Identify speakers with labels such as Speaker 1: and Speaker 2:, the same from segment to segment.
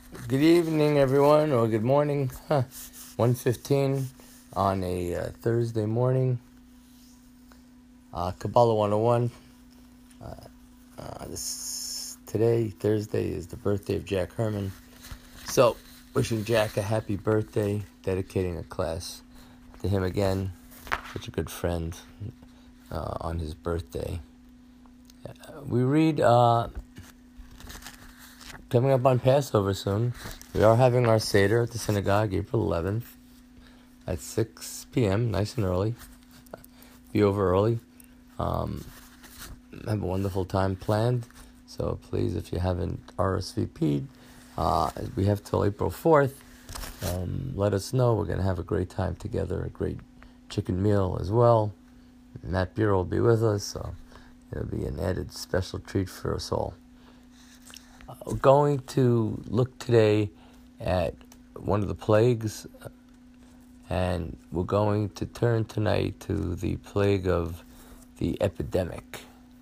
Speaker 1: Good evening, everyone, or good morning. 1:15 on a Thursday morning. Kabbalah 101. Today, Thursday, is the birthday of Jack Herman. So, wishing Jack a happy birthday, dedicating a class to him again. Such a good friend on his birthday. We read, coming up on Passover soon, we are having our Seder at the synagogue, April 11th. At 6 p.m., nice and early. Be over early. Have a wonderful time planned. So please, if you haven't RSVP'd, we have till April 4th. Let us know. We're going to have a great time together, a great chicken meal as well. Matt Bureau will be with us, so it'll be an added special treat for us all. We're going to look today at one of the plagues, and we're going to turn tonight to the plague of the epidemic,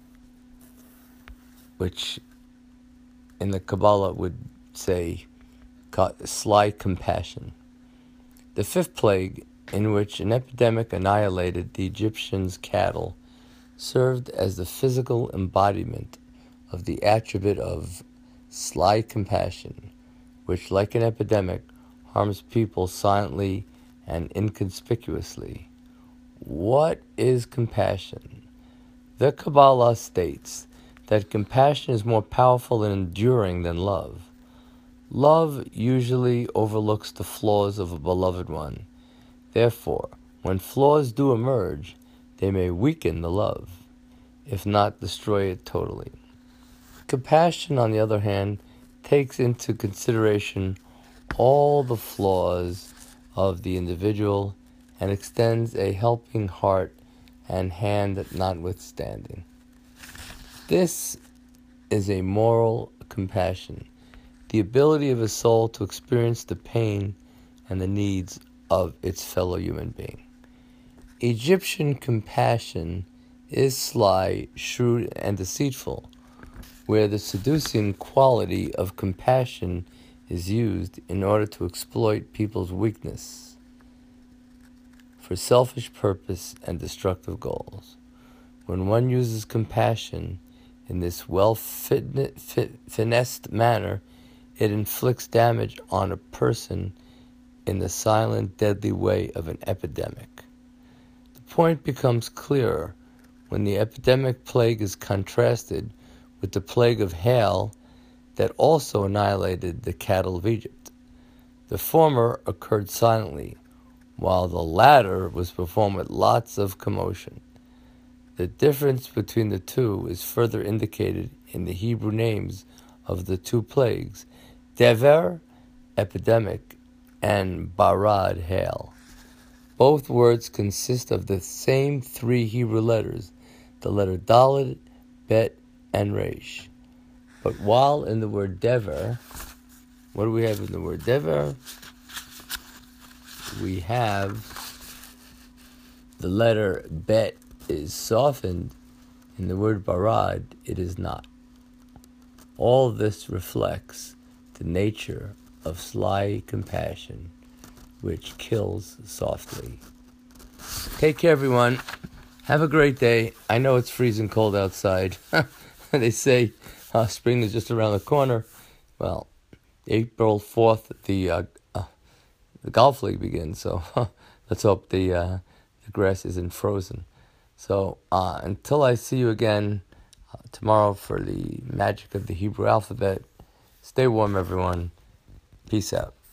Speaker 1: which in the Kabbalah would say sly compassion. The fifth plague, in which an epidemic annihilated the Egyptians' cattle, served as the physical embodiment of the attribute of sly compassion, which, like an epidemic, harms people silently and inconspicuously. What is compassion? The Kabbalah states that compassion is more powerful and enduring than love. Love usually overlooks the flaws of a beloved one. Therefore, when flaws do emerge, they may weaken the love, if not destroy it totally. Compassion, on the other hand, takes into consideration all the flaws of the individual and extends a helping heart and hand notwithstanding. This is a moral compassion, the ability of a soul to experience the pain and the needs of its fellow human being. Egyptian compassion is sly, shrewd, and deceitful, where the seducing quality of compassion is used in order to exploit people's weakness for selfish purpose and destructive goals. When one uses compassion in this well-finessed manner, it inflicts damage on a person in the silent, deadly way of an epidemic. The point becomes clearer when the epidemic plague is contrasted with the plague of hail that also annihilated the cattle of Egypt. The former occurred silently, while the latter was performed with lots of commotion. The difference between the two is further indicated in the Hebrew names of the two plagues, Dever, epidemic, and Barad, hail. Both words consist of the same three Hebrew letters, the letter Dalet, Bet, and Resh. But while in the word Dever, what do we have in the word Dever? We have the letter Bet is softened. In the word Barad, it is not. All this reflects the nature of sly compassion, which kills softly. Take care, everyone. Have a great day. I know it's freezing cold outside. They say spring is just around the corner. Well, April 4th, the golf league begins, so let's hope the grass isn't frozen. So until I see you again tomorrow for the magic of the Hebrew alphabet, stay warm, everyone. Peace out.